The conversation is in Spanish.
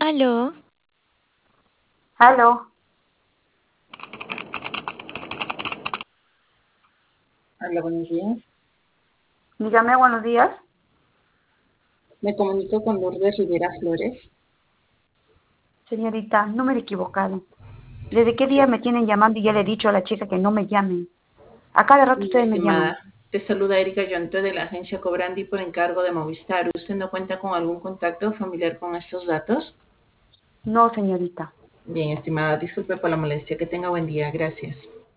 Aló, Aló, Hola, buenos días. dígame buenos días. Me comunico con Lourdes Rivera Flores. Señorita, no me he equivocado. ¿Desde qué día me tienen llamando y ya le he dicho a la chica que no me llamen? A cada rato Mi ustedes me llaman. estimada, te saluda Erika Yonte de la agencia Cobrandi por encargo de Movistar. ¿Usted no cuenta con algún contacto familiar con estos datos? No, señorita. Bien, estimada, disculpe por la molestia. Que tenga buen día. Gracias.